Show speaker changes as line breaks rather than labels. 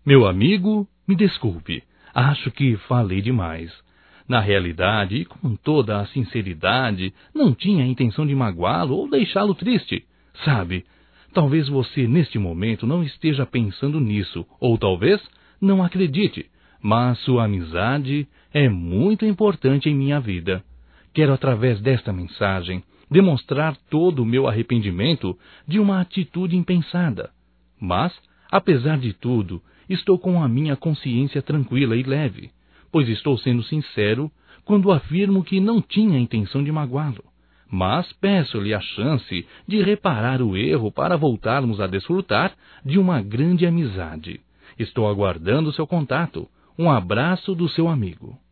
Meu amigo, me desculpe, acho que falei demais. Na realidade, e com toda a sinceridade, não tinha a intenção de magoá-lo ou deixá-lo triste. Sabe, talvez você neste momento não esteja pensando nisso, ou talvez não acredite, mas sua amizade é muito importante em minha vida. Quero, através desta mensagem, demonstrar todo o meu arrependimento de uma atitude impensada. Mas, apesar de tudo, estou com a minha consciência tranquila e leve, pois estou sendo sincero quando afirmo que não tinha a intenção de magoá-lo. Mas peço-lhe a chance de reparar o erro para voltarmos a desfrutar de uma grande amizade. Estou aguardando seu contato. Um abraço do seu amigo.